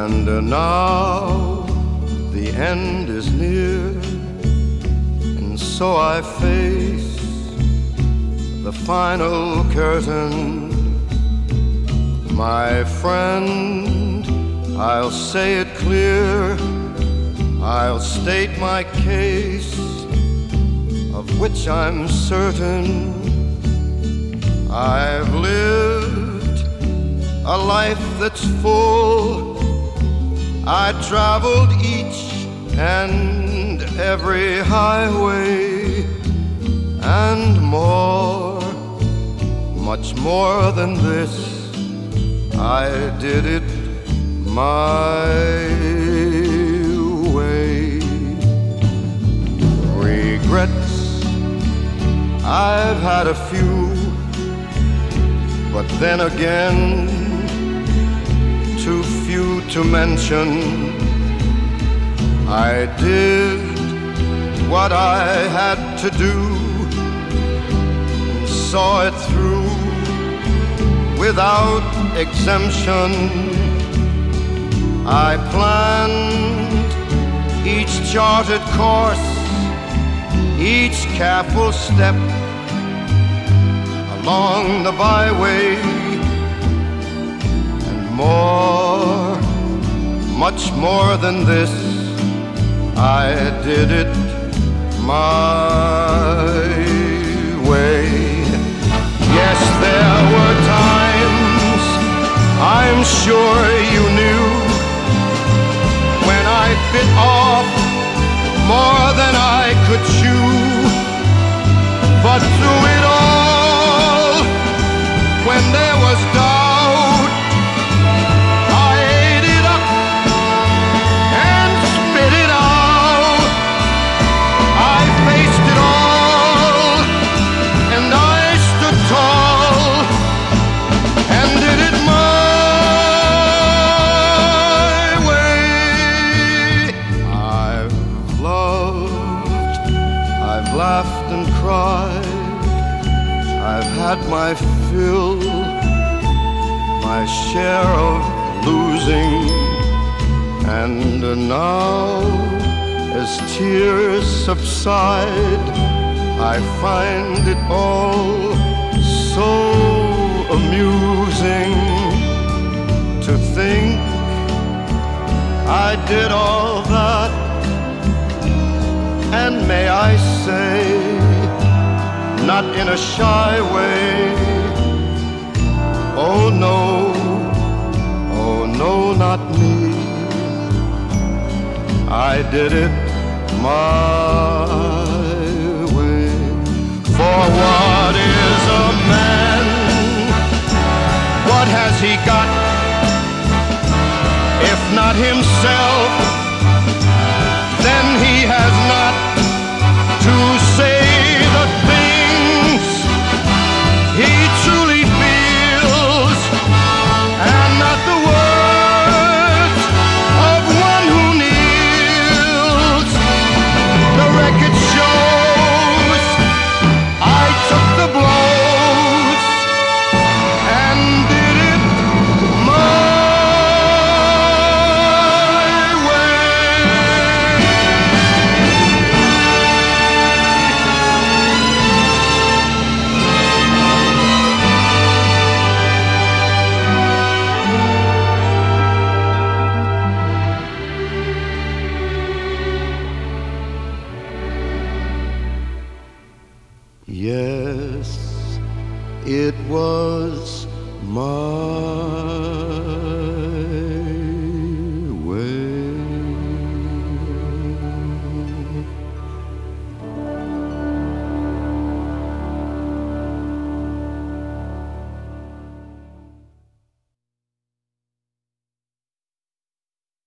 And now the end is near, and so I face the final curtain. My friend, I'll say it clear, I'll state my case, of which I'm certain. I've lived a life that's full. I traveled each and every highway, and more, much more than this, I did it my way. Regrets, I've had a few, but then again, too few to mention. I did what I had to do and saw it through without exemption. I planned each charted course, each careful step along the byway, and more, much more than this, I did it my way. Yes, there were times, I'm sure you knew, when I bit off more than I could chew. But through it all, when there was doubt, I ate it up and spit it out. I faced it all, and I stood tall and did it my way. I've loved, I've laughed and cried, I've had my fill, my share of losing, and now, as tears subside, I find it all so amusing to think I did all that, and may I say, not in a shy way. Oh no, not me. I did it my way. For what is a man? What has he got, if not himself? Then he has not to say the things he truly feels, and not the words of one who kneels. The record shows I took the blows and did it my Yes, it was my